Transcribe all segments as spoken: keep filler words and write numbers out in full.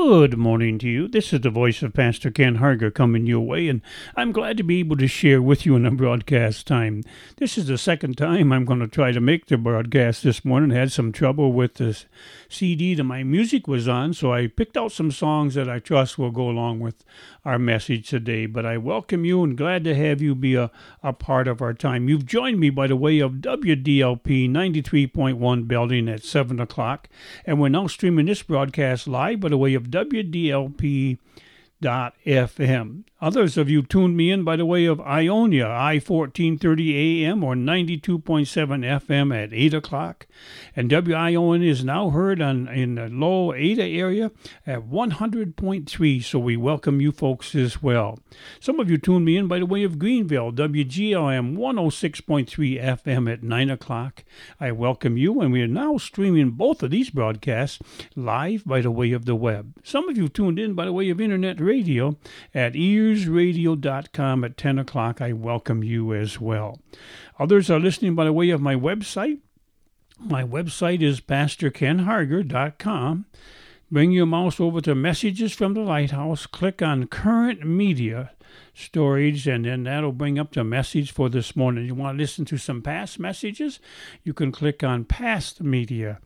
Good morning to you. This is the voice of Pastor Ken Harger coming your way, and I'm glad to be able to share with you in the broadcast time. This is the second time I'm going to try to make the broadcast this morning. I had some trouble with the C D that my music was on, so I picked out some songs that I trust will go along with our message today. But I welcome you and glad to have you be a, a part of our time. You've joined me by the way of W D L P ninety-three point one Belding at seven o'clock, and we're now streaming this broadcast live by the way of W D L P dot F M. Others of you tuned me in by the way of Ionia, I fourteen thirty A M or ninety-two point seven F M at eight o'clock. And W I O N is now heard on in the low Ada area at one hundred point three, so we welcome you folks as well. Some of you tuned me in by the way of Greenville, W G L M one oh six point three F M at nine o'clock. I welcome you, and we are now streaming both of these broadcasts live by the way of the web. Some of you tuned in by the way of internet radio at ears radio dot com at ten o'clock. I welcome you as well. Others are listening by the way of my website. My website is pastor ken harger dot com. Bring your mouse over to Messages from the Lighthouse. Click on Current Media Storage, and then that'll bring up the message for this morning. You want to listen to some past messages? You can click on Past Media.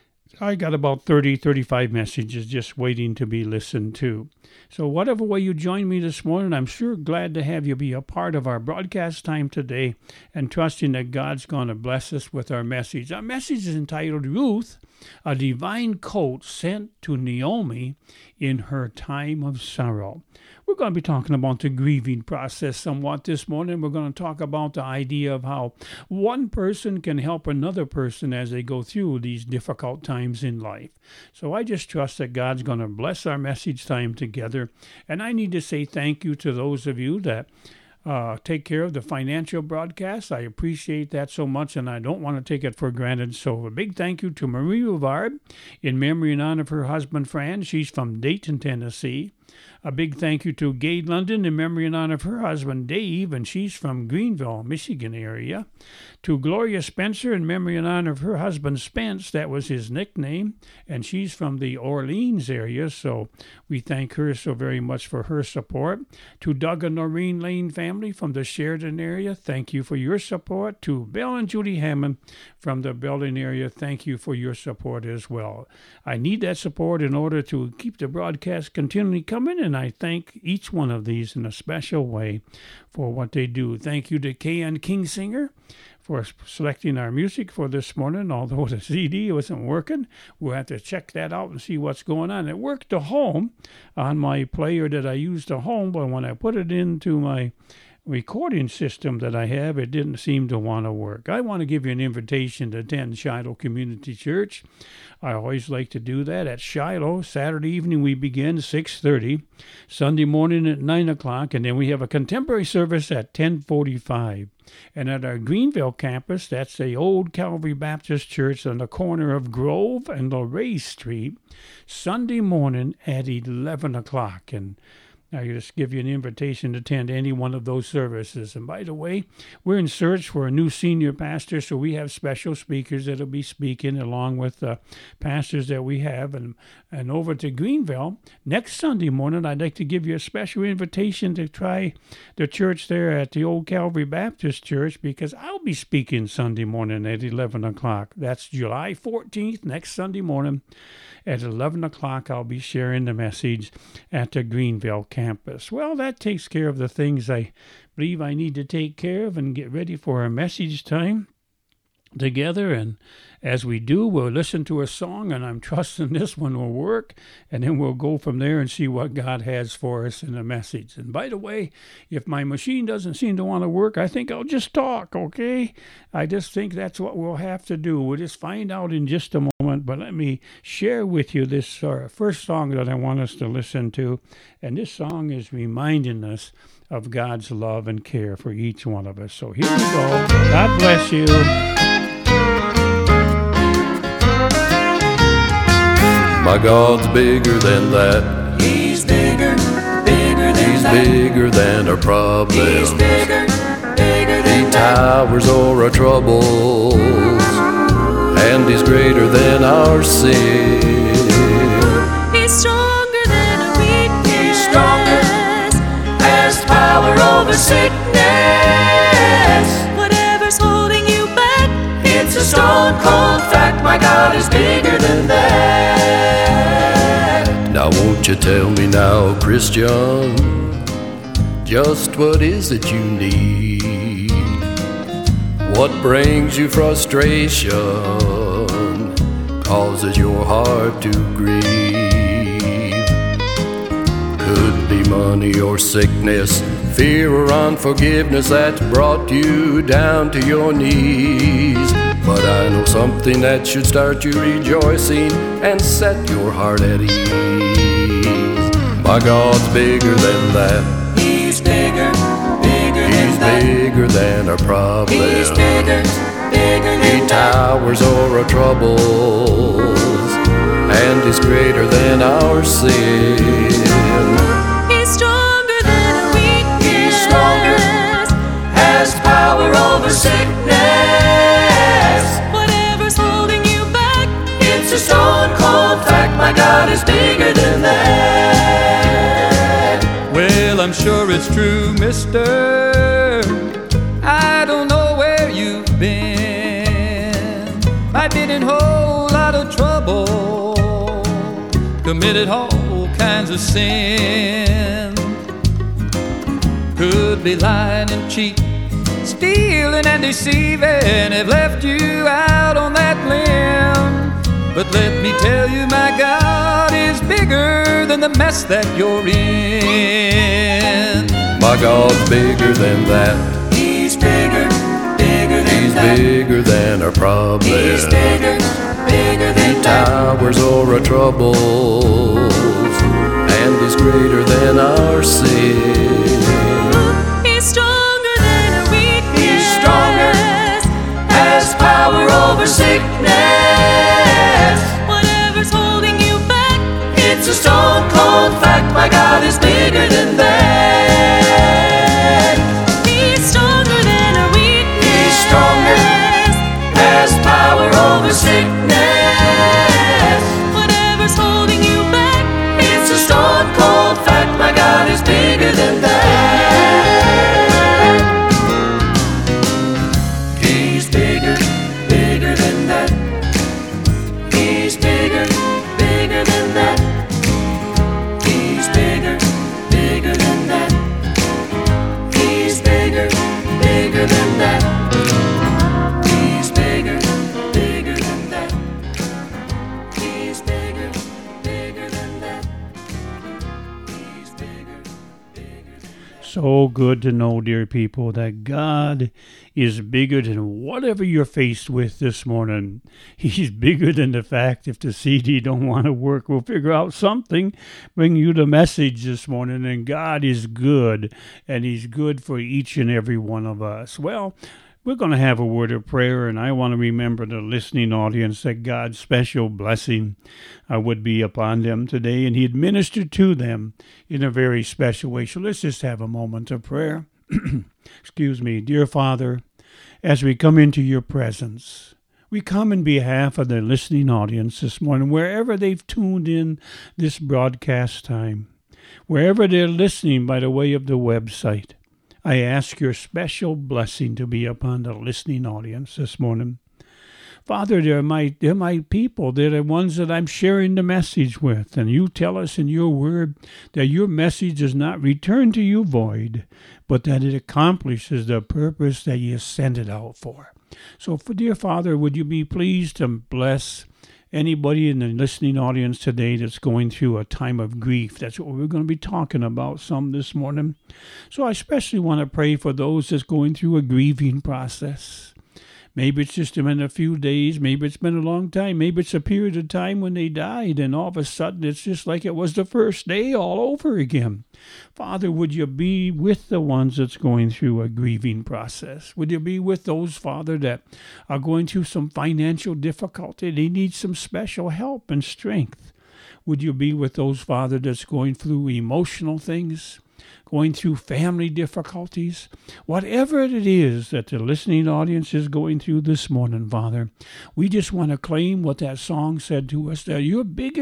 I got about thirty, thirty-five messages just waiting to be listened to. So whatever way you join me this morning, I'm sure glad to have you be a part of our broadcast time today and trusting that God's going to bless us with our message. Our message is entitled Ruth, a Divine Coat Sent to Naomi in Her Time of Sorrow. We're going to be talking about the grieving process somewhat this morning. We're going to talk about the idea of how one person can help another person as they go through these difficult times in life. So I just trust that God's going to bless our message time together. And I need to say thank you to those of you that Uh, take care of the financial broadcast. I appreciate that so much, and I don't want to take it for granted. So a big thank you to Marie Rivard in memory and honor of her husband, Fran. She's from Dayton, Tennessee. A big thank you to Gay London in memory and honor of her husband, Dave, and she's from Greenville, Michigan area. To Gloria Spencer in memory and honor of her husband, Spence. That was his nickname, and she's from the Orleans area, so we thank her so very much for her support. To Doug and Noreen Lane family from the Sheridan area, thank you for your support. To Bill and Judy Hammond from the Belding area, thank you for your support as well. I need that support in order to keep the broadcast continually coming, and I thank each one of these in a special way for what they do. Thank you to Kay Ann Kingsinger for selecting our music for this morning. Although the C D wasn't working, we'll have to check that out and see what's going on. It worked to home on my player that I used to home, but when I put it into my recording system that I have, it didn't seem to want to work. I want to give you an invitation to attend Shiloh Community Church. I always like to do that at Shiloh. Saturday evening we begin six thirty, Sunday morning at nine o'clock, and then we have a contemporary service at ten forty-five. And at our Greenville campus, that's the old Calvary Baptist Church on the corner of Grove and Lorraine Street, Sunday morning at eleven o'clock. And I just give you an invitation to attend any one of those services. And by the way, we're in search for a new senior pastor, so we have special speakers that will be speaking along with the pastors that we have. And, and over to Greenville, next Sunday morning, I'd like to give you a special invitation to try the church there at the old Calvary Baptist Church, because I'll be speaking Sunday morning at eleven o'clock. That's July fourteenth, next Sunday morning. At eleven o'clock, I'll be sharing the message at the Greenville campus. Well, that takes care of the things I believe I need to take care of and get ready for our message time together. And as we do, we'll listen to a song, and I'm trusting this one will work, and then we'll go from there and see what God has for us in the message. And by the way, if my machine doesn't seem to want to work, I think I'll just talk, okay? I just think that's what we'll have to do. We'll just find out in just a moment, but let me share with you this uh, first song that I want us to listen to, and this song is reminding us of God's love and care for each one of us. So here we go. God bless you. My God's bigger than that. He's bigger, bigger than He's that. bigger than our problems. He's bigger, bigger than He that. towers o'er our troubles, and He's greater than our sin. He's stronger than over sickness. Whatever's holding you back, it's a stone cold fact. My God is bigger than that. Now won't you tell me now, Christian, just what is it you need? What brings you frustration, causes your heart to grieve? Could be money or sickness, fear or unforgiveness that's brought you down to your knees. But I know something that should start you rejoicing and set your heart at ease. My God's bigger than that. He's bigger, bigger He's than that. bigger than our problems. He's bigger, bigger He than that. towers over our troubles and is greater than our sin. He's stronger than a weakness. He's stronger, has power over sickness. Whatever's holding you back, It's a stone cold fact. My God is bigger than that. Well, I'm sure it's true, mister. I don't know where you've been. Might been in a whole lot of trouble, committed all kinds of sin. Could be lying and cheating, stealing and deceiving, have left you out on that limb. But let me tell you, my God is bigger than the mess that you're in. My God's bigger than that. He's bigger, bigger than He's that. bigger than our problems. He's bigger, bigger He than that. towers over our troubles and is greater than our sin. he's stronger than a weakness. He's stronger, has power over sickness. Whatever's holding you back, It's a stone cold fact. My God is bigger than that. he's stronger than a weakness. He's stronger, has power over sickness. Whatever's holding you back, It's a stone cold fact. My God is bigger than that. He's bigger, bigger than that. He's bigger, bigger than that. He's bigger, bigger than that. He's bigger, bigger than that. He's bigger, bigger than that. He's bigger, bigger than that. He's bigger, bigger than that. So good to know, dear people, that God is bigger than whatever you're faced with this morning. He's bigger than the fact if the C D don't want to work. We'll figure out something, bring you the message this morning, and God is good, and He's good for each and every one of us. Well, we're going to have a word of prayer, and I want to remember the listening audience that God's special blessing uh, would be upon them today, and He'd minister to them in a very special way. So let's just have a moment of prayer. Excuse me. Dear Father, as we come into your presence, we come in behalf of the listening audience this morning, wherever they've tuned in this broadcast time, wherever they're listening by the way of the website. I ask your special blessing to be upon the listening audience this morning. Father, they're my, they're my people. They're the ones that I'm sharing the message with. And you tell us in your word that your message does not return to you void, but that it accomplishes the purpose that you sent it out for. So, for dear Father, would you be pleased to bless anybody in the listening audience today that's going through a time of grief? That's what we're going to be talking about some this morning. So I especially want to pray for those that's going through a grieving process. Maybe it's just been a few days. Maybe it's been a long time. Maybe it's a period of time when they died, and all of a sudden it's just like it was the first day all over again. Father, would you be with the ones that's going through a grieving process? Would you be with those, Father, that are going through some financial difficulty? They need some special help and strength. Would you be with those, Father, that's going through emotional things, going through family difficulties? Whatever it is that the listening audience is going through this morning, Father, we just want to claim what that song said to us, that you're bigger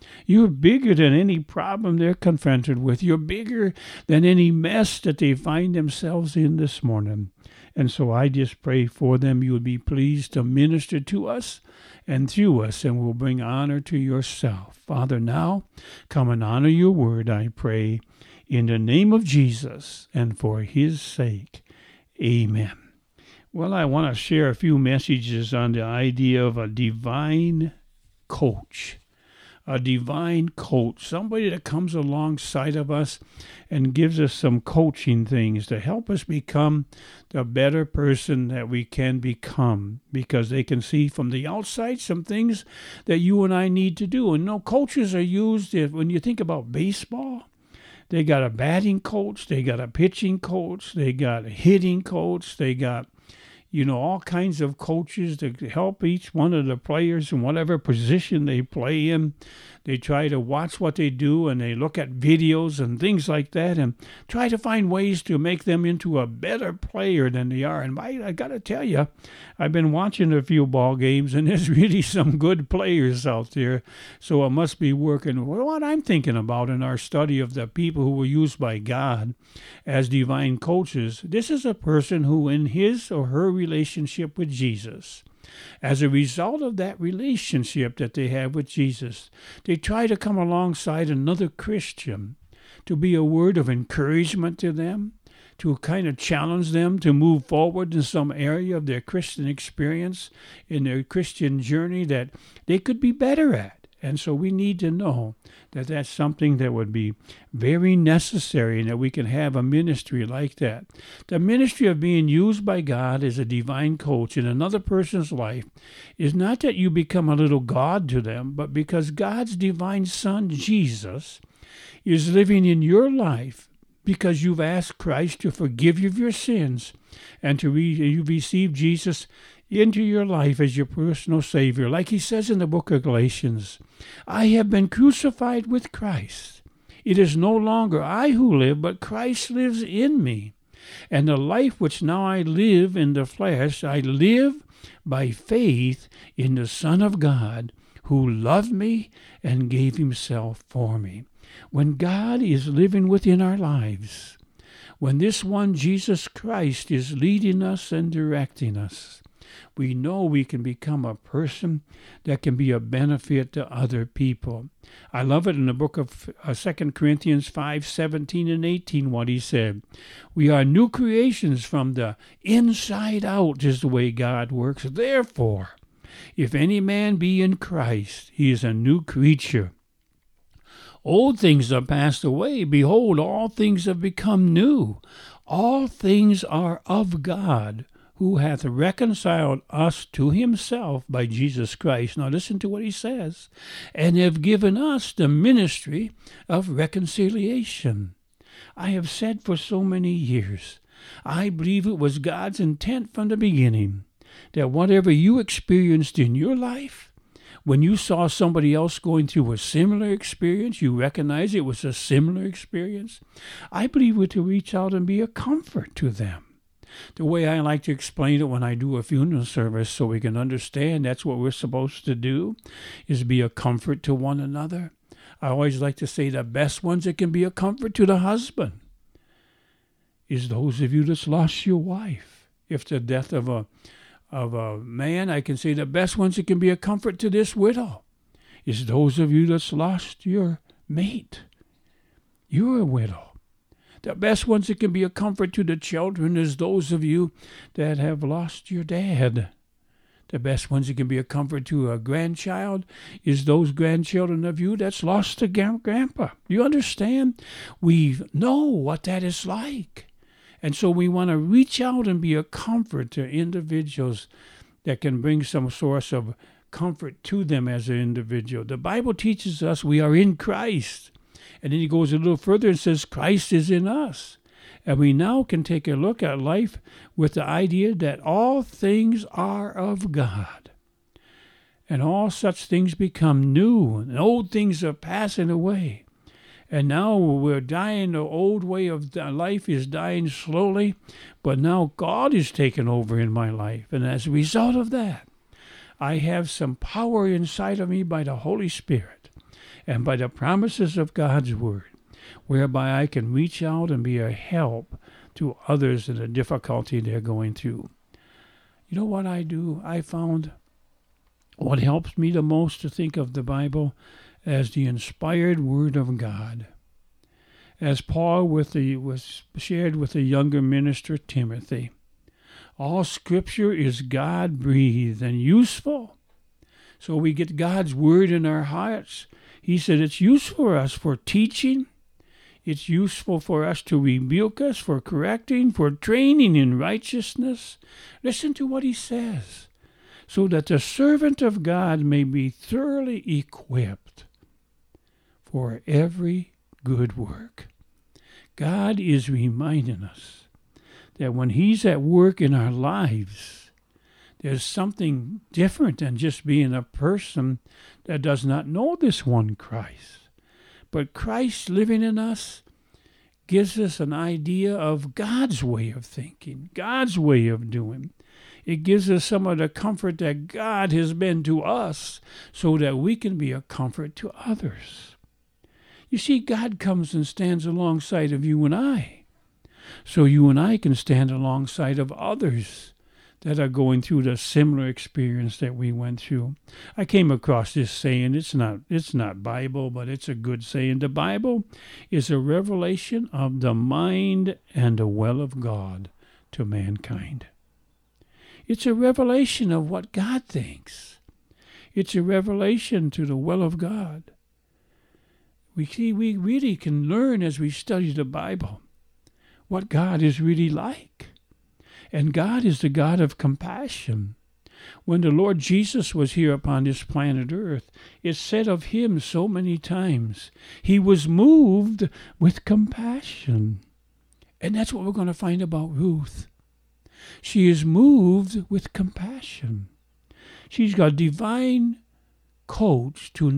You're bigger than any problem they're confronted with. You're bigger than any mess that they find themselves in this morning. And so I just pray for them. You would be pleased to minister to us and through us, and will bring honor to yourself. Father, now come and honor your word, I pray, in the name of Jesus and for his sake. Amen. Well, I want to share a few messages on the idea of a divine coach. A divine coach, somebody that comes alongside of us and gives us some coaching things to help us become the better person that we can become, because they can see from the outside some things that you and I need to do. And no, coaches are used, if, when you think about baseball, they got a batting coach, they got a pitching coach, they got a hitting coach, they got you know, all kinds of coaches to help each one of the players in whatever position they play in. They try to watch what they do, and they look at videos and things like that and try to find ways to make them into a better player than they are. And I, I got to tell you, I've been watching a few ball games, and there's really some good players out there. So it must be working. Well, what I'm thinking about in our study of the people who were used by God as divine coaches, this is a person who in his or her relationship with Jesus, as a result of that relationship that they have with Jesus, they try to come alongside another Christian to be a word of encouragement to them, to kind of challenge them to move forward in some area of their Christian experience, in their Christian journey that they could be better at. And so we need to know that that's something that would be very necessary, and that we can have a ministry like that. The ministry of being used by God as a divine coach in another person's life is not that you become a little God to them, but because God's divine Son, Jesus, is living in your life because you've asked Christ to forgive you of your sins and to re- you receive Jesus into your life as your personal Savior. Like he says in the book of Galatians, I have been crucified with Christ. It is no longer I who live, but Christ lives in me. And the life which now I live in the flesh, I live by faith in the Son of God, who loved me and gave himself for me. When God is living within our lives, when this one Jesus Christ is leading us and directing us, we know we can become a person that can be a benefit to other people. I love it in the book of uh, Second Corinthians five, seventeen and eighteen, what he said. We are new creations from the inside out, is the way God works. Therefore, if any man be in Christ, he is a new creature. Old things are passed away. Behold, all things have become new. All things are of God, who hath reconciled us to himself by Jesus Christ. Now listen to what he says. And have given us the ministry of reconciliation. I have said for so many years, I believe it was God's intent from the beginning that whatever you experienced in your life, when you saw somebody else going through a similar experience, you recognize it was a similar experience. I believe we're to reach out and be a comfort to them. The way I like to explain it when I do a funeral service so we can understand that's what we're supposed to do, is be a comfort to one another. I always like to say the best ones that can be a comfort to the husband is those of you that's lost your wife. If the death of a of a man, I can say the best ones that can be a comfort to this widow is those of you that's lost your mate. You're a widow. The best ones that can be a comfort to the children is those of you that have lost your dad. The best ones that can be a comfort to a grandchild is those grandchildren of you that's lost a grandpa. You understand? We know what that is like. And so we want to reach out and be a comfort to individuals that can bring some source of comfort to them as an individual. The Bible teaches us we are in Christ. And then he goes a little further and says Christ is in us. And we now can take a look at life with the idea that all things are of God. And all such things become new, and old things are passing away. And now we're dying, the old way of life is dying slowly, but now God is taking over in my life. And as a result of that, I have some power inside of me by the Holy Spirit. and by the promises of God's word, whereby I can reach out and be a help to others in the difficulty they're going through. You know what I do? I found what helps me the most to think of the Bible as the inspired word of God. As Paul with the, was shared with the younger minister Timothy, all Scripture is God-breathed and useful. So we get God's word in our hearts. He said it's useful for us for teaching. It's useful for us to rebuke us, for correcting, for training in righteousness. Listen to what he says. So that the servant of God may be thoroughly equipped for every good work. God is reminding us that when he's at work in our lives, there's something different than just being a person that does not know this one Christ. But Christ living in us gives us an idea of God's way of thinking, God's way of doing. It gives us some of the comfort that God has been to us so that we can be a comfort to others. You see, God comes and stands alongside of you and I, so you and I can stand alongside of others that are going through the similar experience that we went through. I came across this saying. It's not it's not Bible, but it's a good saying. The Bible is a revelation of the mind and the will of God to mankind. It's a revelation of what God thinks. It's a revelation to the will of God. We see we really can learn as we study the Bible what God is really like. And God is the God of compassion. When the Lord Jesus was here upon this planet Earth, it said of him so many times, he was moved with compassion. And that's what we're going to find about Ruth. She is moved with compassion. She's got divine coach to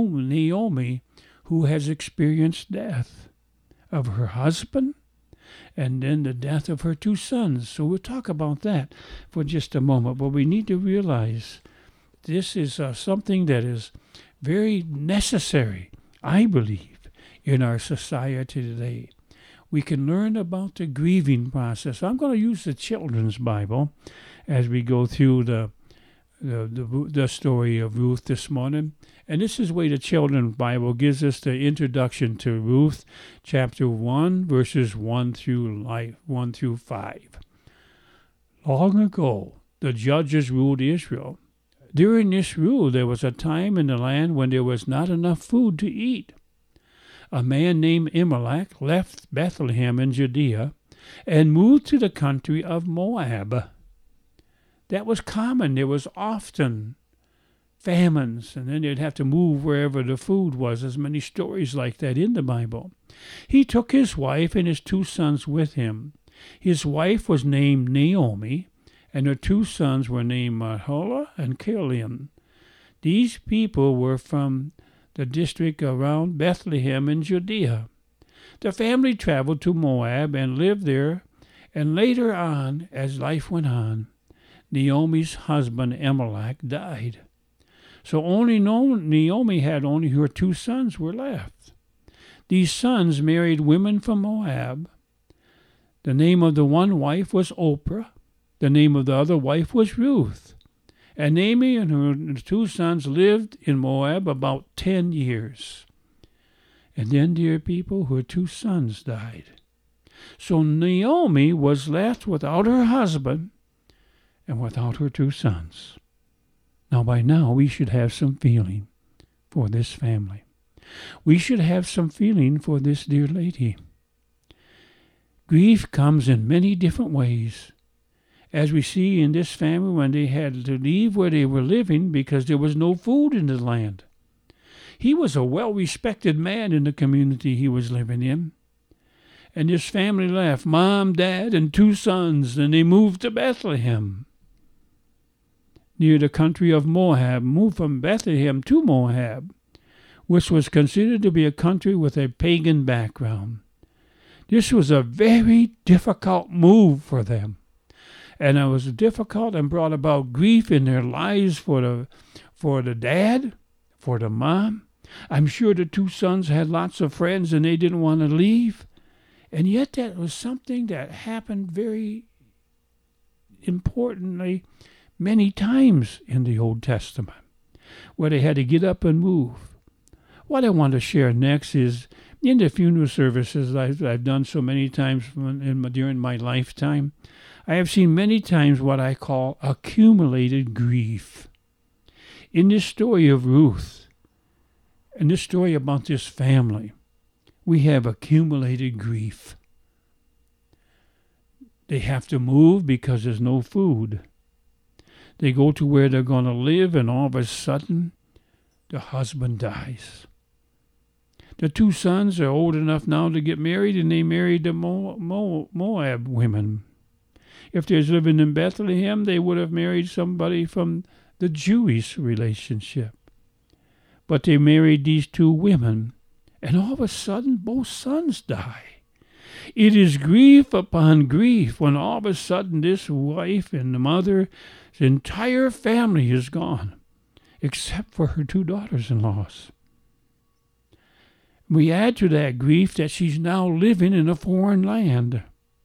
Naomi, who has experienced death of her husband, and then the death of her two sons. So we'll talk about that for just a moment. But we need to realize this is uh, something that is very necessary, I believe, in our society today. We can learn about the grieving process. I'm going to use the Children's Bible as we go through the the, the, the story of Ruth this morning. And this is the way the Children's Bible gives us the introduction to Ruth, chapter one, verses one through life, one through five. Long ago, the judges ruled Israel. During this rule, there was a time in the land when there was not enough food to eat. A man named Elimelech left Bethlehem in Judea and moved to the country of Moab. That was common. There was often famines, and then they'd have to move wherever the food was. There's many stories like that in the Bible. He took his wife and his two sons with him. His wife was named Naomi, and her two sons were named Mahlon and Chilion. These people were from the district around Bethlehem in Judea. The family traveled to Moab and lived there, and later on, as life went on, Naomi's husband Elimelech died. So only Naomi had only her two sons were left. These sons married women from Moab. The name of the one wife was Oprah. The name of the other wife was Ruth. And Naomi and her two sons lived in Moab about ten years. And then, dear people, her two sons died. So Naomi was left without her husband and without her two sons. Now, by now, we should have some feeling for this family. We should have some feeling for this dear lady. Grief comes in many different ways. As we see in this family when they had to leave where they were living because there was no food in the land. He was a well-respected man in the community he was living in. And this family left, mom, dad, and two sons, and they moved to Bethlehem, near the country of Moab, moved from Bethlehem to Moab, which was considered to be a country with a pagan background. This was a very difficult move for them. And it was difficult and brought about grief in their lives for the for the dad, for the mom, I'm sure the two sons had lots of friends and they didn't want to leave. And yet that was something that happened very importantly many times in the Old Testament, where they had to get up and move. What I want to share next is in the funeral services I've, I've done so many times in my, during my lifetime, I have seen many times what I call accumulated grief. In this story of Ruth, and this story about this family, we have accumulated grief. They have to move because there's no food. They go to where they're going to live, and all of a sudden, the husband dies. The two sons are old enough now to get married, and they married the Mo- Mo- Moab women. If they was living in Bethlehem, they would have married somebody from the Jewish relationship. But they married these two women, and all of a sudden, both sons die. It is grief upon grief when all of a sudden this wife and the mother's entire family is gone, except for her two daughters-in-law. We add to that grief that she's now living in a foreign land,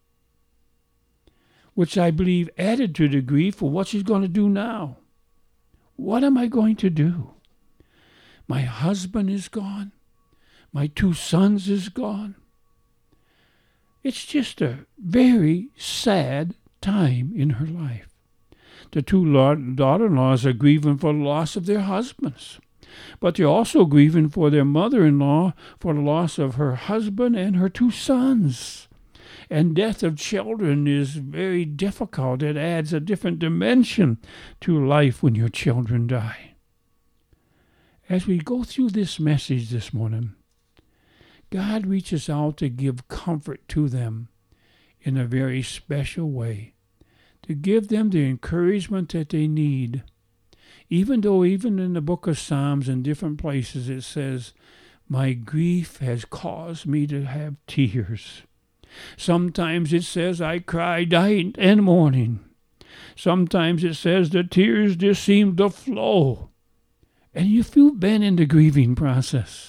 which I believe added to the grief for what she's going to do now. What am I going to do? My husband is gone. My two sons is gone. It's just a very sad time in her life. The two daughter-in-laws are grieving for the loss of their husbands, but they're also grieving for their mother-in-law for the loss of her husband and her two sons. And death of children is very difficult. It adds a different dimension to life when your children die. As we go through this message this morning, God reaches out to give comfort to them in a very special way, to give them the encouragement that they need. Even though even in the book of Psalms in different places it says, my grief has caused me to have tears. Sometimes it says, I cried night and morning. Sometimes it says the tears just seem to flow. And if you've been in the grieving process,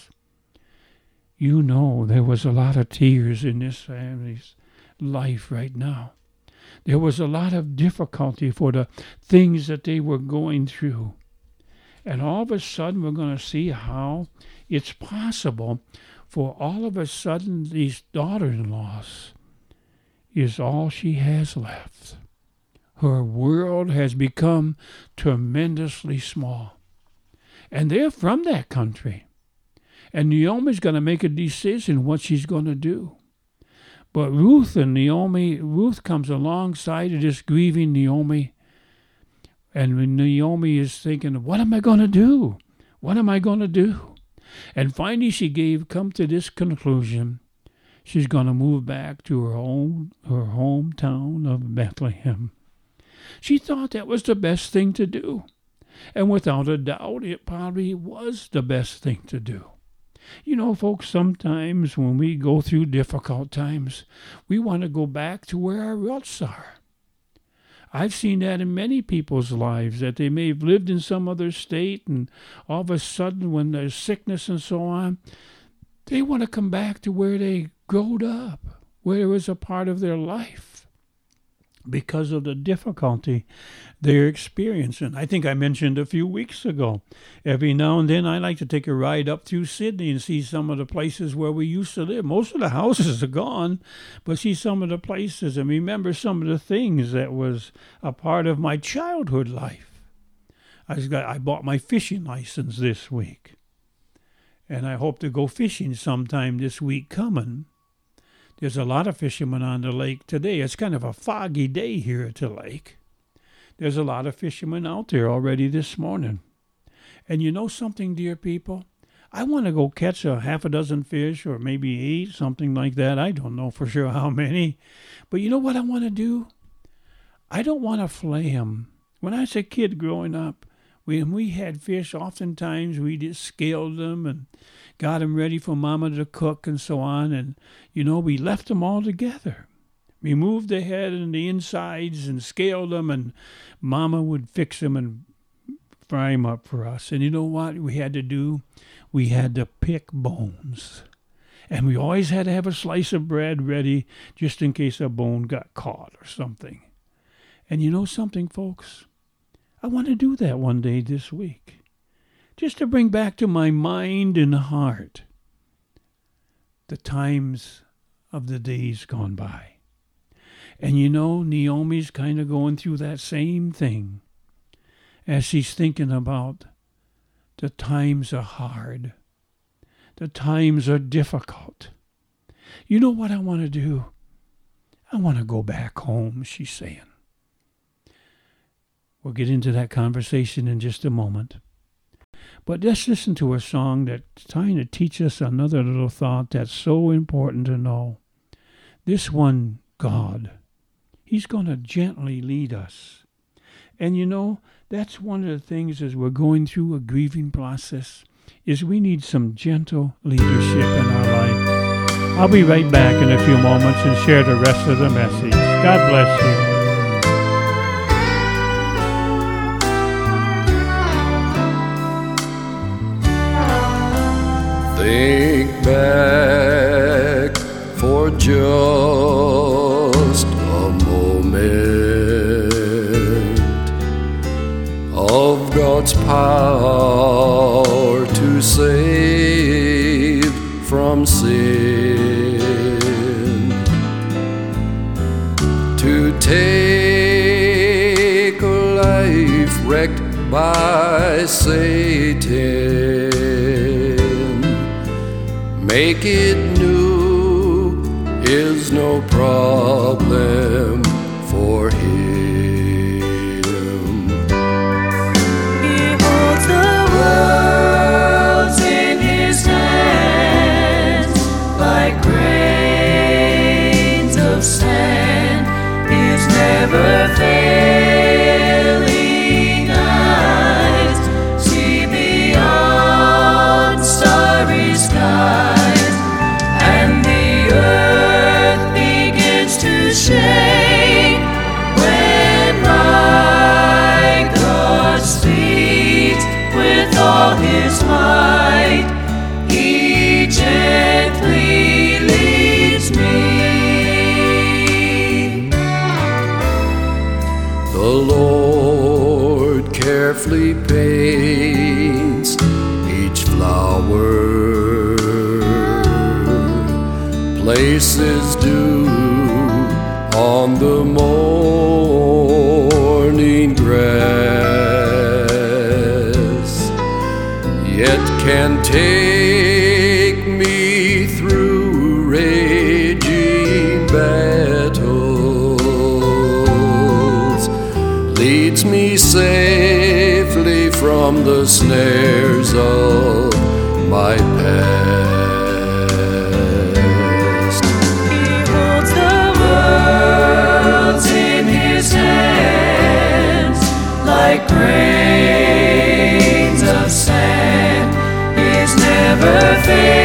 you know there was a lot of tears in this family's life right now. There was a lot of difficulty for the things that they were going through. And all of a sudden we're going to see how it's possible for all of a sudden these daughter-in-laws is all she has left. Her world has become tremendously small. And they're from that country. And Naomi's going to make a decision what she's going to do. But Ruth and Naomi, Ruth comes alongside of this grieving Naomi. And Naomi is thinking, what am I going to do? What am I going to do? And finally she gave come to this conclusion. She's going to move back to her own her hometown of Bethlehem. She thought that was the best thing to do. And without a doubt, it probably was the best thing to do. You know, folks, sometimes when we go through difficult times, we want to go back to where our roots are. I've seen that in many people's lives, that they may have lived in some other state, and all of a sudden when there's sickness and so on, they want to come back to where they growed up, where it was a part of their life, because of the difficulty they're experiencing. I think I mentioned a few weeks ago, every now and then I like to take a ride up through Sydney and see some of the places where we used to live. Most of the houses are gone, but see some of the places and remember some of the things that was a part of my childhood life. I, just got, I bought my fishing license this week, and I hope to go fishing sometime this week coming. There's a lot of fishermen on the lake today. It's kind of a foggy day here at the lake. There's a lot of fishermen out there already this morning. And you know something, dear people? I want to go catch a half a dozen fish or maybe eight, something like that. I don't know for sure how many. But you know what I want to do? I don't want to flay them. When I was a kid growing up, when we had fish, oftentimes we just scaled them and got them ready for Mama to cook and so on. And, you know, we left them all together. Removed the head and the insides and scaled them, and Mama would fix them and fry 'em up for us. And you know what we had to do? We had to pick bones. And we always had to have a slice of bread ready just in case a bone got caught or something. And you know something, folks? I want to do that one day this week. Just to bring back to my mind and heart the times of the days gone by. And you know, Naomi's kind of going through that same thing as she's thinking about the times are hard. The times are difficult. You know what I want to do? I want to go back home, she's saying. We'll get into that conversation in just a moment. But let's listen to a song that's trying to teach us another little thought that's so important to know. This one, God, He's going to gently lead us. And you know, that's one of the things as we're going through a grieving process, is we need some gentle leadership in our life. I'll be right back in a few moments and share the rest of the message. God bless you. Think back for just a moment of God's power to save from sin, to take a life wrecked by Satan, make it new is no problem for Him. He holds the world in His hands like grains of sand. His never failing eyes see beyond starry skies, and the earth begins to shake when my God speaks with all His might. He gently leads me. The Lord carefully paints each flower, places dew on the morning grass, yet can take me through raging battles, leads me safely from the snares of my past. He holds the world in His hands like grains of sand. His never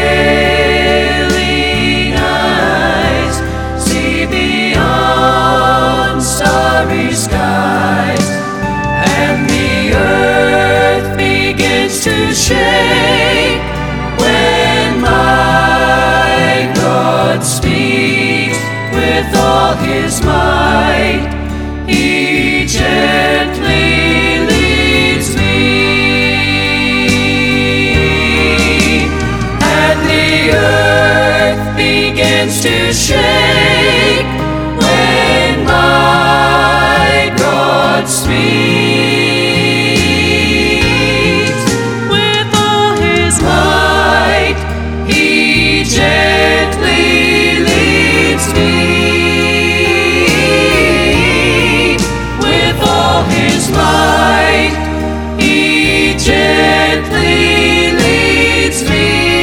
failing eyes see beyond starry skies, and the earth begins to shake when my God speaks with all His might. He gently leads me, and the earth begins to shake when my God speaks with all His might. He gently leads me with all His might. He gently leads me.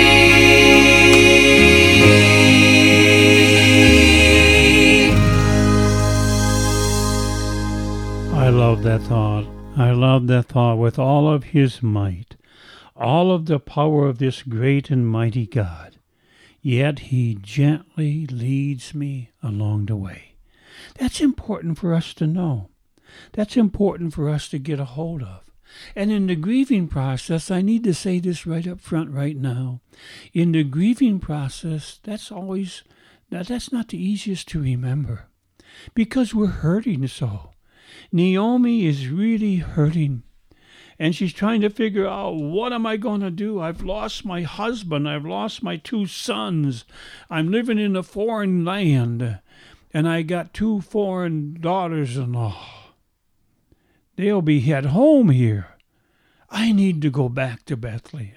I love that thought. I love that thought. With all of His might, all of the power of this great and mighty God, yet He gently leads me along the way. That's important for us to know. That's important for us to get a hold of. And in the grieving process, I need to say this right up front right now. In the grieving process, that's always, now that's not the easiest to remember because we're hurting so. Naomi is really hurting. And she's trying to figure out, what am I going to do? I've lost my husband. I've lost my two sons. I'm living in a foreign land. And I got two foreign daughters-in-law. They'll be at home here. I need to go back to Bethlehem.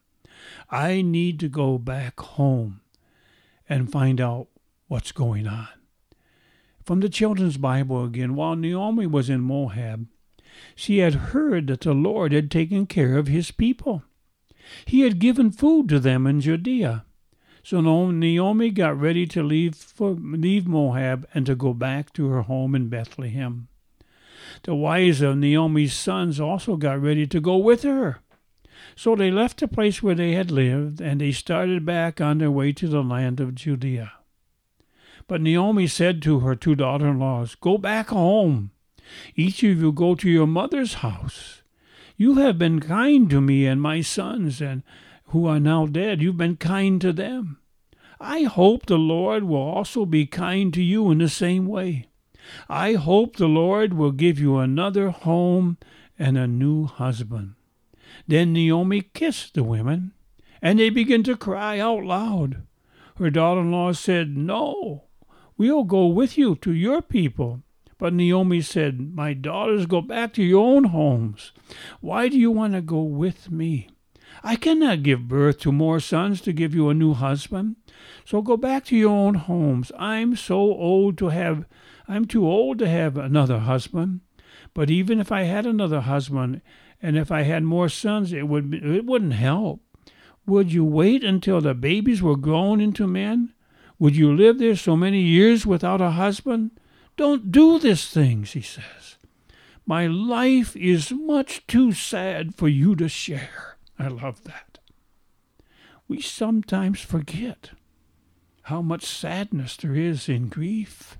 I need to go back home and find out what's going on. From the Children's Bible again, while Naomi was in Moab, she had heard that the Lord had taken care of his people. He had given food to them in Judea. So Naomi got ready to leave for leave Moab and to go back to her home in Bethlehem. The wives of Naomi's sons also got ready to go with her. So they left the place where they had lived, and they started back on their way to the land of Judea. But Naomi said to her two daughter-in-laws, "Go back home. Each of you go to your mother's house. You have been kind to me and my sons, and who are now dead. You've been kind to them. I hope the Lord will also be kind to you in the same way. I hope the Lord will give you another home and a new husband." Then Naomi kissed the women, and they began to cry out loud. Her daughter-in-law said, "No, we'll go with you to your people." But Naomi said, "My daughters, go back to your own homes. Why do you want to go with me? I cannot give birth to more sons to give you a new husband. So go back to your own homes. I'm so old to have, I'm too old to have another husband. But even if I had another husband, and if I had more sons, it would it wouldn't help. Would you wait until the babies were grown into men? Would you live there so many years without a husband? Don't do this thing," she says. "My life is much too sad for you to share." I love that. We sometimes forget how much sadness there is in grief.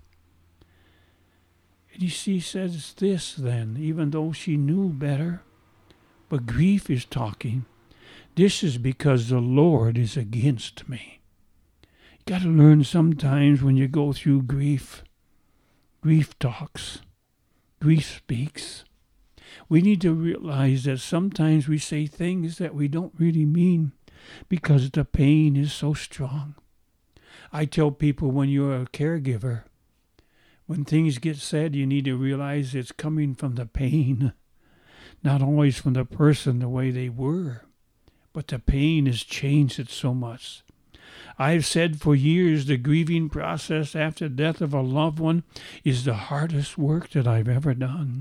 And she says this then, even though she knew better, but grief is talking. "This is because the Lord is against me." You got to learn sometimes when you go through grief. Grief talks. Grief speaks. We need to realize that sometimes we say things that we don't really mean because the pain is so strong. I tell people, when you're a caregiver, when things get said, you need to realize it's coming from the pain, not always from the person the way they were, but the pain has changed it so much. I've said for years the grieving process after death of a loved one is the hardest work that I've ever done.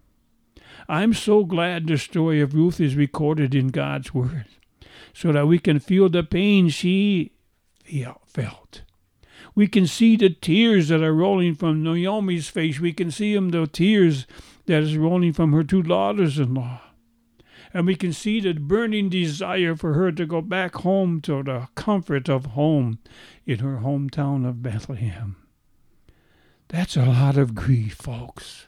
I'm so glad the story of Ruth is recorded in God's Word so that we can feel the pain she felt. We can see the tears that are rolling from Naomi's face. We can see them, the tears that is rolling from her two daughters-in-law. And we can see the burning desire for her to go back home to the comfort of home in her hometown of Bethlehem. That's a lot of grief, folks.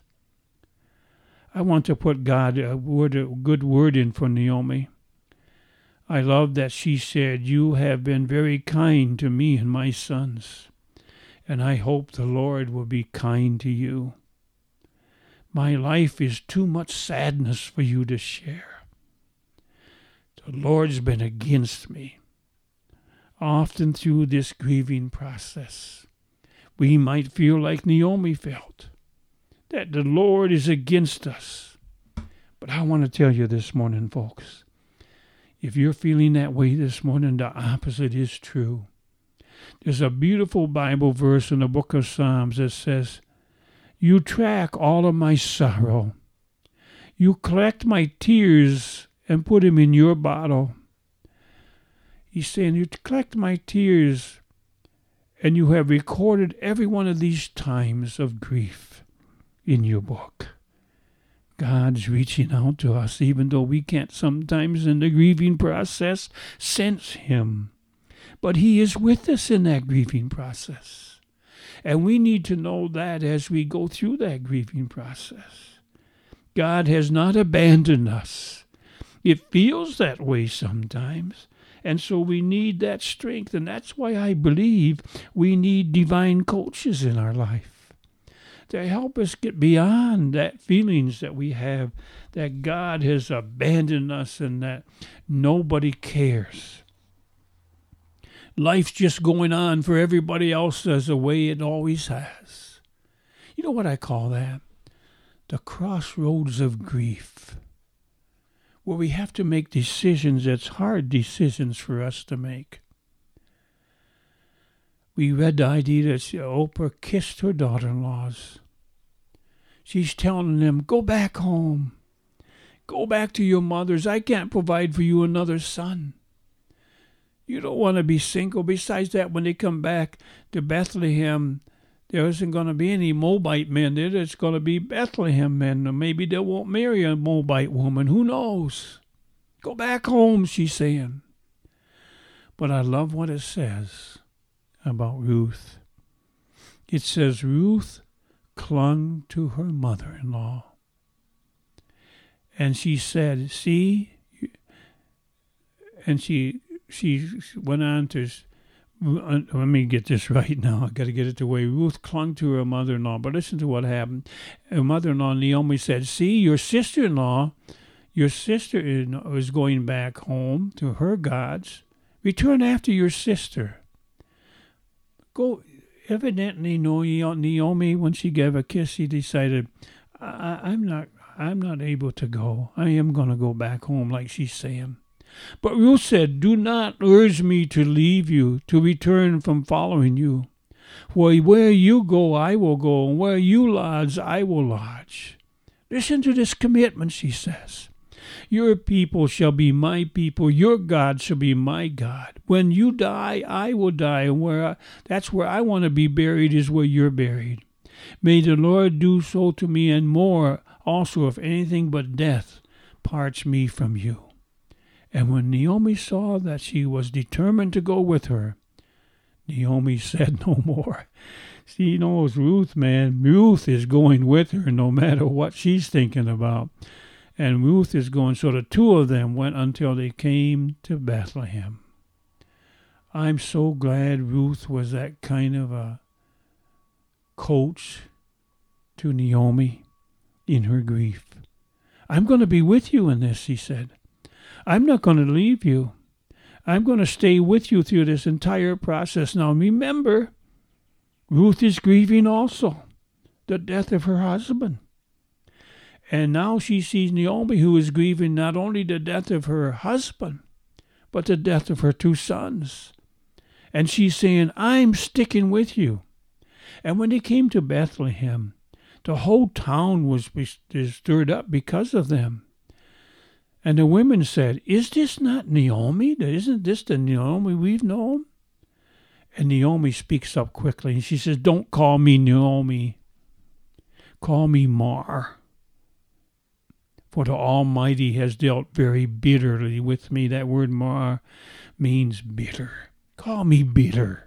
I want to put God a word, a good word in for Naomi. I love that she said, "You have been very kind to me and my sons, and I hope the Lord will be kind to you. My life is too much sadness for you to share. The Lord's been against me." Often through this grieving process, we might feel like Naomi felt, that the Lord is against us. But I want to tell you this morning, folks, if you're feeling that way this morning, the opposite is true. There's a beautiful Bible verse in the book of Psalms that says, "You track all of my sorrow. You collect my tears and put them in your bottle." He's saying, you collect my tears, and you have recorded every one of these times of grief in your book. God's reaching out to us, even though we can't sometimes in the grieving process sense him. But he is with us in that grieving process. And we need to know that as we go through that grieving process. God has not abandoned us. It feels that way sometimes. And so we need that strength. And that's why I believe we need divine coaches in our life to help us get beyond that feelings that we have that God has abandoned us and that nobody cares. Life's just going on for everybody else as the way it always has. You know what I call that? The crossroads of grief, where we have to make decisions that's hard decisions for us to make. We read the idea that Oprah kissed her daughter-in-laws. She's telling them, go back home. Go back to your mothers. I can't provide for you another son. You don't want to be single. Besides that, when they come back to Bethlehem, there isn't going to be any Moabite men there. It's going to be Bethlehem men. Or maybe they won't marry a Moabite woman. Who knows? Go back home, she's saying. But I love what it says about Ruth. It says Ruth clung to her mother-in-law. And she said, see, and she she went on to, let me get this right now. I got to get it the way. Ruth clung to her mother-in-law. But listen to what happened. Her mother-in-law, Naomi, said, see, your sister-in-law, your sister is going back home to her gods. Return after your sister. Go. Evidently, Naomi, when she gave a kiss, she decided, I, I'm not I'm not able to go. I am going to go back home, like she's saying. But Ruth said, do not urge me to leave you, to return from following you. For where you go, I will go, and where you lodge, I will lodge. Listen to this commitment, she says. Your people shall be my people. Your God shall be my God. When you die, I will die. And where I, that's where I want to be buried is where you're buried. May the Lord do so to me and more also, if anything but death parts me from you. And when Naomi saw that she was determined to go with her, Naomi said no more. She knows Ruth, man. Ruth is going with her no matter what she's thinking about. And Ruth is going, so the two of them went until they came to Bethlehem. I'm so glad Ruth was that kind of a coach to Naomi in her grief. I'm going to be with you in this, she said. I'm not going to leave you. I'm going to stay with you through this entire process. Now remember, Ruth is grieving also the death of her husband. And now she sees Naomi, who is grieving not only the death of her husband, but the death of her two sons. And she's saying, I'm sticking with you. And when they came to Bethlehem, the whole town was stirred up because of them. And the women said, is this not Naomi? Isn't this the Naomi we've known? And Naomi speaks up quickly, and she says, don't call me Naomi. Call me Mar. For the Almighty has dealt very bitterly with me. That word Mar means bitter. Call me bitter.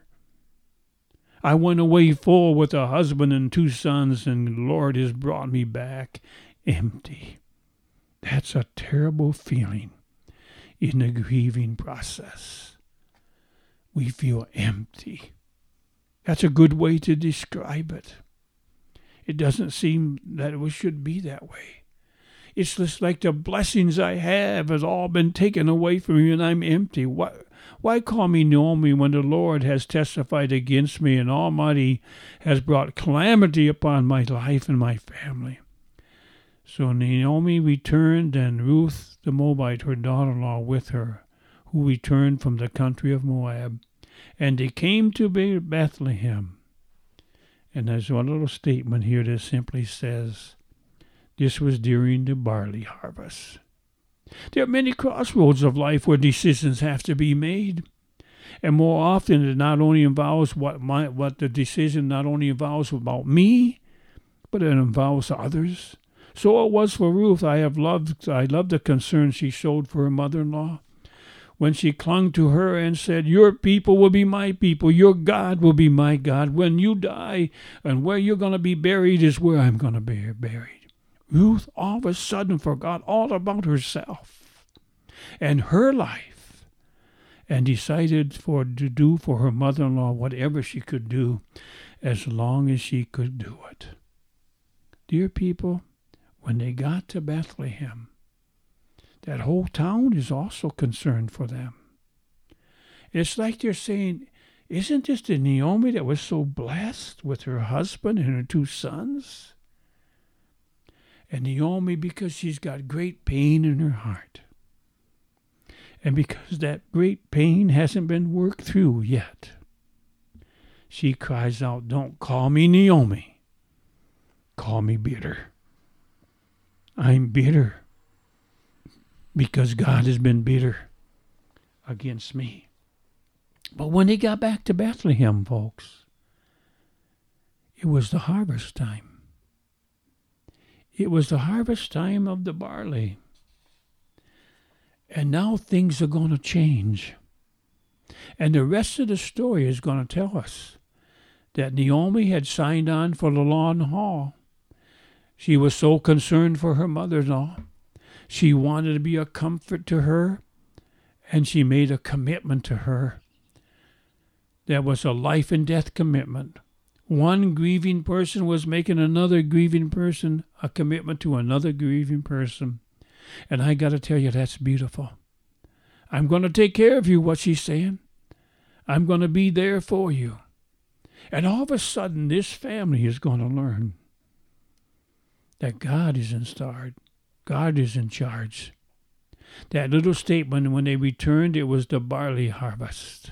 I went away full with a husband and two sons, and the Lord has brought me back empty. That's a terrible feeling in the grieving process. We feel empty. That's a good way to describe it. It doesn't seem that it should be that way. It's just like the blessings I have has all been taken away from me and I'm empty. Why, why call me Naomi when the Lord has testified against me and Almighty has brought calamity upon my life and my family? So Naomi returned, and Ruth the Moabite, her daughter-in-law, with her, who returned from the country of Moab. And they came to Bethlehem. And there's one little statement here that simply says, this was during the barley harvest. There are many crossroads of life where decisions have to be made. And more often it not only involves what my what the decision not only involves about me, but it involves others. So it was for Ruth. I have loved I love the concern she showed for her mother-in-law when she clung to her and said, your people will be my people, your God will be my God. When you die and where you're going to be buried is where I'm going to be buried. Ruth all of a sudden forgot all about herself and her life and decided for to do for her mother-in-law whatever she could do as long as she could do it. Dear people, when they got to Bethlehem, that whole town is also concerned for them. It's like they're saying, isn't this the Naomi that was so blessed with her husband and her two sons? And Naomi, because she's got great pain in her heart, and because that great pain hasn't been worked through yet, she cries out, don't call me Naomi. Call me bitter. I'm bitter because God has been bitter against me. But when they got back to Bethlehem, folks, it was the harvest time. It was the harvest time of the barley. And now things are going to change. And the rest of the story is going to tell us that Naomi had signed on for the long haul. She was so concerned for her mother-in-law. She wanted to be a comfort to her, and she made a commitment to her. That was a life and death commitment. One grieving person was making another grieving person a commitment to another grieving person. And I got to tell you, that's beautiful. I'm going to take care of you, what she's saying. I'm going to be there for you. And all of a sudden, this family is going to learn that God is in charge. God is in charge. That little statement, when they returned, it was the barley harvest.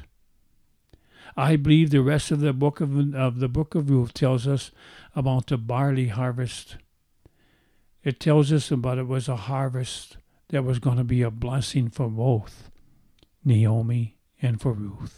I believe the rest of the book of, of the book of Ruth tells us about the barley harvest. It tells us about it was a harvest that was going to be a blessing for both Naomi and for Ruth.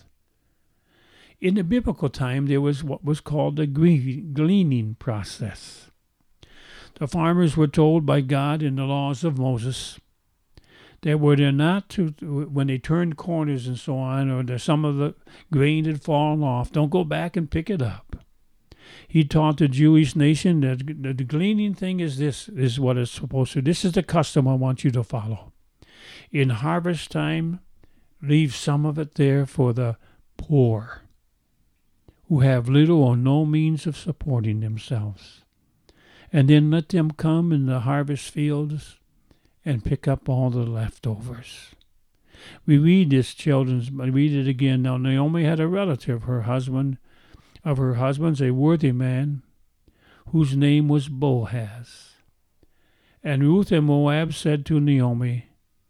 In the biblical time, there was what was called the gleaning process. The farmers were told by God in the laws of Moses that were they not to, when they turned corners and so on, or the, some of the grain had fallen off, don't go back and pick it up. He taught the Jewish nation that the, the gleaning thing is this, is what it's supposed to. This is the custom I want you to follow. In harvest time, leave some of it there for the poor, who have little or no means of supporting themselves. And then let them come in the harvest fields and pick up all the leftovers. We read this children's, but read it again. Now Naomi had a relative, her husband, of her husband's a worthy man, whose name was Boaz. And Ruth and Moab said to Naomi,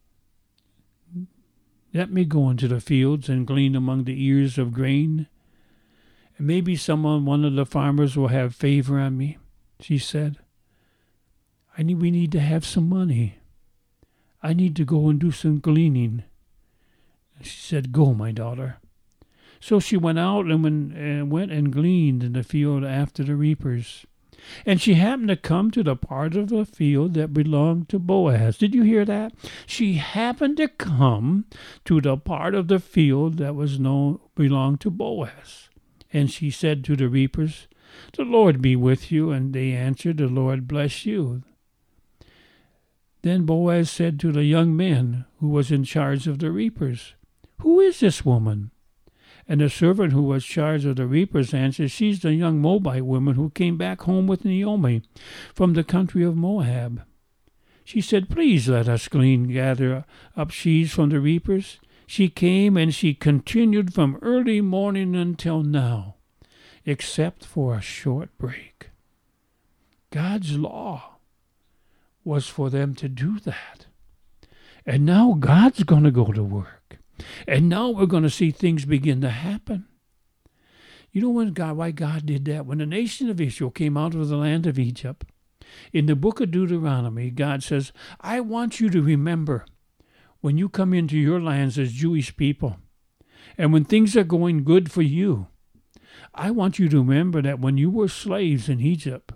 let me go into the fields and glean among the ears of grain. And maybe someone, one of the farmers, will have favor on me, she said. I need, we need to have some money. I need to go and do some gleaning. And she said, go, my daughter. So she went out and when, uh, went and gleaned in the field after the reapers. And she happened to come to the part of the field that belonged to Boaz. Did you hear that? She happened to come to the part of the field that was known belonged to Boaz. And she said to the reapers, the Lord be with you. And they answered, the Lord bless you. Then Boaz said to the young man who was in charge of the reapers, who is this woman? And the servant who was charged of the reapers answered, she's the young Moabite woman who came back home with Naomi from the country of Moab. She said, please let us glean, gather up sheaves from the reapers. She came and she continued from early morning until now, except for a short break. God's law was for them to do that. And now God's going to go to work. And now we're going to see things begin to happen. You know when God, why God did that? When the nation of Israel came out of the land of Egypt, in the book of Deuteronomy, God says, I want you to remember when you come into your lands as Jewish people, and when things are going good for you, I want you to remember that when you were slaves in Egypt,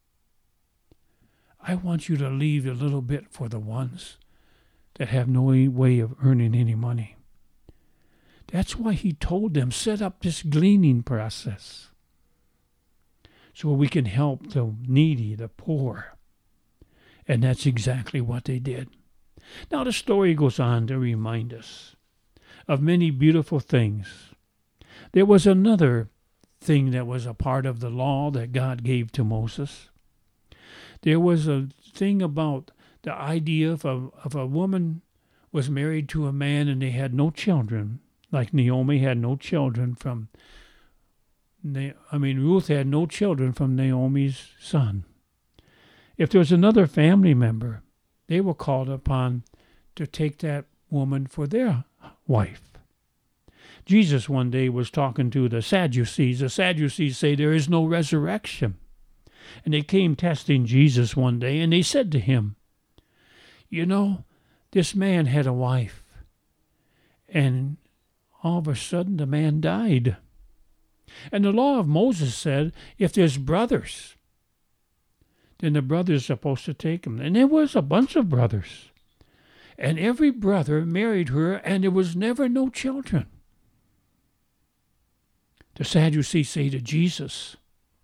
I want you to leave a little bit for the ones that have no way of earning any money. That's why he told them, set up this gleaning process so we can help the needy, the poor. And that's exactly what they did. Now the story goes on to remind us of many beautiful things. There was another thing that was a part of the law that God gave to Moses. There was a thing about the idea of a, of a woman was married to a man and they had no children, like Naomi had no children from, I mean, Ruth had no children from Naomi's son. If there was another family member, they were called upon to take that woman for their wife. Jesus one day was talking to the Sadducees. The Sadducees say there is no resurrection. And they came testing Jesus one day, and they said to him, you know, this man had a wife, and all of a sudden the man died. And the law of Moses said, if there's brothers, then the brothers are supposed to take him. And there was a bunch of brothers. And every brother married her, and there was never no children. The Sadducees say to Jesus,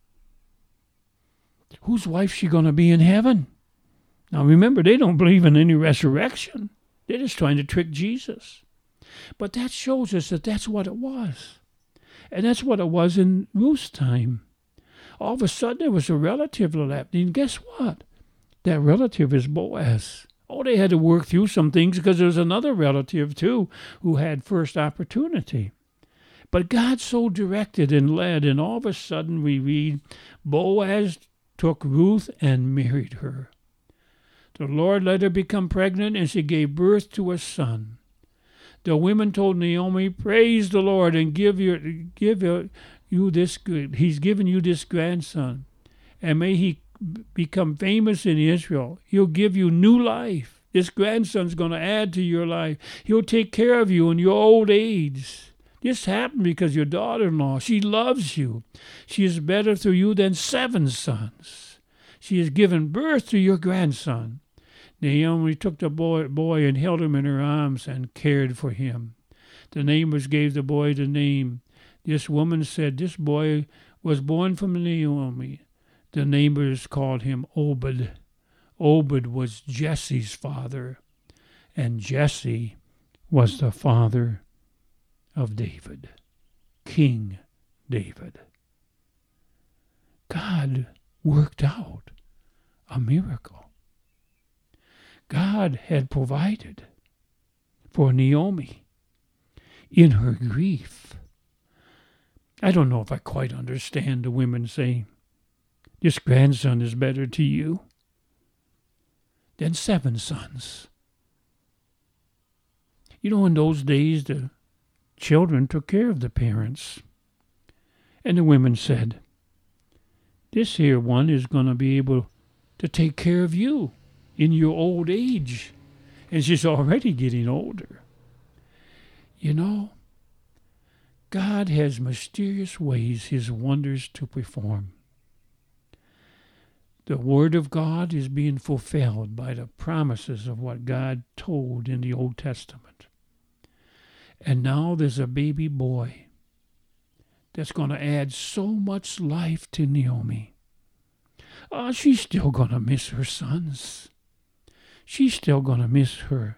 whose wife's she going to be in heaven? Now remember, they don't believe in any resurrection. They're just trying to trick Jesus. But that shows us that that's what it was. And that's what it was in Ruth's time. All of a sudden there was a relative left. And guess what? That relative is Boaz. Oh, they had to work through some things because there was another relative too who had first opportunity. But God so directed and led, and all of a sudden we read Boaz took Ruth and married her. The Lord let her become pregnant, and she gave birth to a son. The women told Naomi, praise the Lord and give your give your, you this good. He's given you this grandson, and may he become famous in Israel. He'll give you new life. This grandson's going to add to your life. He'll take care of you in your old age. This happened because your daughter-in-law, she loves you. She is better to you than seven sons. She has given birth to your grandson. Naomi took the boy, boy and held him in her arms and cared for him. The neighbors gave the boy the name. This woman said, this boy was born from Naomi. The neighbors called him Obed. Obed was Jesse's father, and Jesse was the father of David, King David. God worked out a miracle. God had provided for Naomi in her grief. I don't know if I quite understand the women saying, this grandson is better to you than seven sons. You know, in those days, the children took care of the parents. And the women said, this here one is going to be able to take care of you in your old age. And she's already getting older. You know, God has mysterious ways, his wonders to perform. The Word of God is being fulfilled by the promises of what God told in the Old Testament. And now there's a baby boy that's going to add so much life to Naomi. Oh, she's still going to miss her sons. She's still going to miss her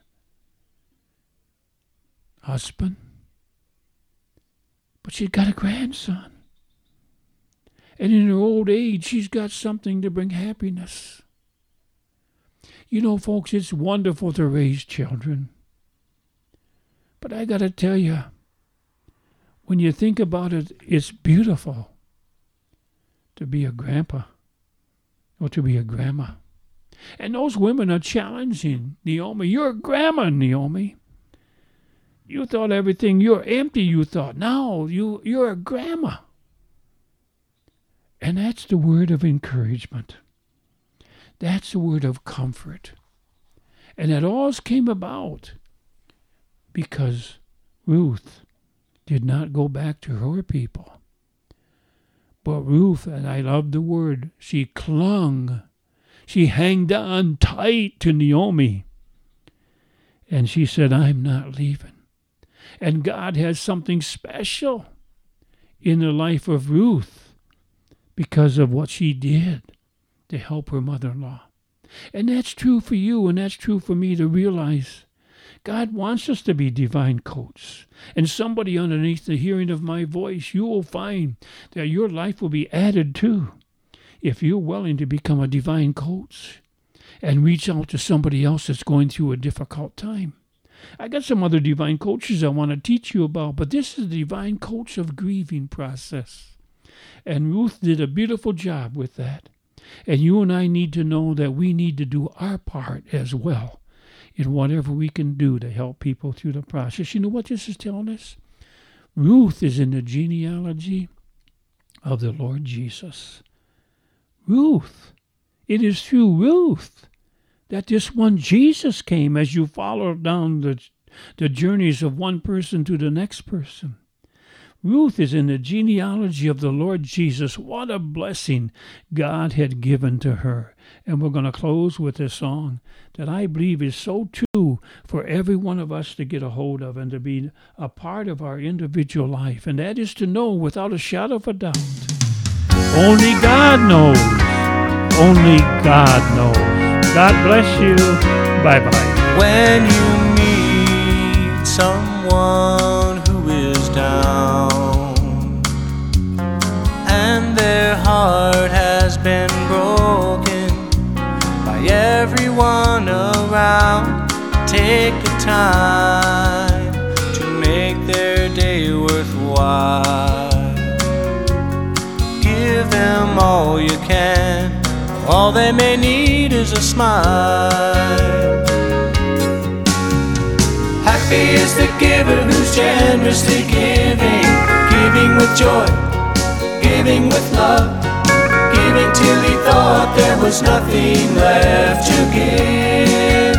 husband. But she's got a grandson. And in her old age, she's got something to bring happiness. You know, folks, it's wonderful to raise children. But I got to tell you, when you think about it, it's beautiful to be a grandpa or to be a grandma. And those women are challenging Naomi. You're a grandma, Naomi. You thought everything, you're empty, you thought. Now you, you're a grandma. And that's the word of encouragement. That's the word of comfort. And it all came about because Ruth did not go back to her people. But Ruth, and I love the word, she clung. She hanged on tight to Naomi. And she said, I'm not leaving. And God has something special in the life of Ruth because of what she did to help her mother-in-law. And that's true for you, and that's true for me to realize. God wants us to be divine coats. And somebody underneath the hearing of my voice, you will find that your life will be added to if you're willing to become a divine coach and reach out to somebody else that's going through a difficult time. I got some other divine coaches I want to teach you about, but this is the divine coach of grieving process. And Ruth did a beautiful job with that. And you and I need to know that we need to do our part as well in whatever we can do to help people through the process. You know what this is telling us? Ruth is in the genealogy of the Lord Jesus. Ruth. It is through Ruth that this one Jesus came as you follow down the, the journeys of one person to the next person. Ruth is in the genealogy of the Lord Jesus. What a blessing God had given to her. And we're going to close with a song that I believe is so true for every one of us to get a hold of and to be a part of our individual life. And that is to know without a shadow of a doubt, only God knows. Only God knows. God bless you. Bye-bye. When you meet someone who is down and their heart has been broken by everyone around, take the time to make their day worthwhile. Give them all you can. All they may need is a smile. Happy is the giver who's generously giving, giving with joy, giving with love, giving till he thought there was nothing left to give.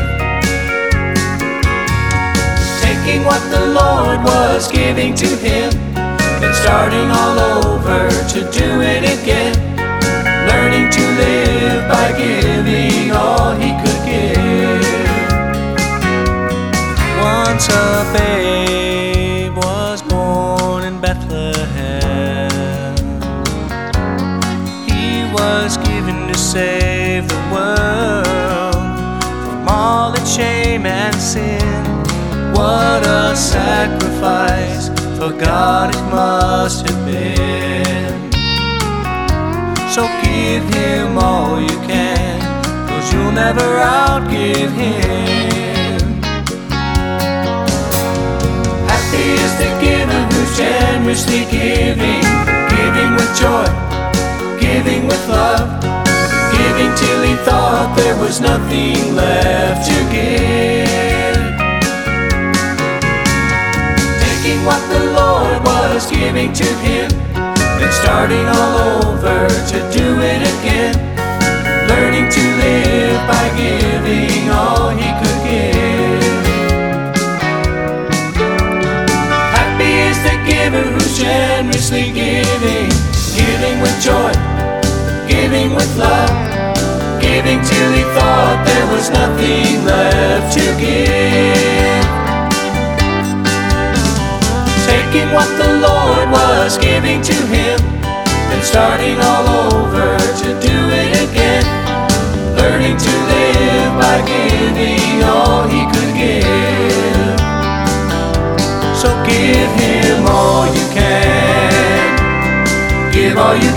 Taking what the Lord was giving to him, then starting all over to do it again. Learning to live by giving all he could give. Once a babe was born in Bethlehem. He was given to save the world from all its shame and sin. What a sacrifice for God it must have been. So give him all you can, 'cause you'll never outgive him. Happy is the giver who's generously giving, giving with joy, giving with love, giving till he thought there was nothing left to give. Taking what the Lord was giving to him, then starting all over to do it again. Learning to live by giving all he could give. Happy is the giver who's generously giving, giving with joy, giving with love, giving till he thought there was nothing left to give. Taking what the Lord was giving to him, and starting all over to do it again. Learning to live by giving all he could give. So give him all you can. Give all you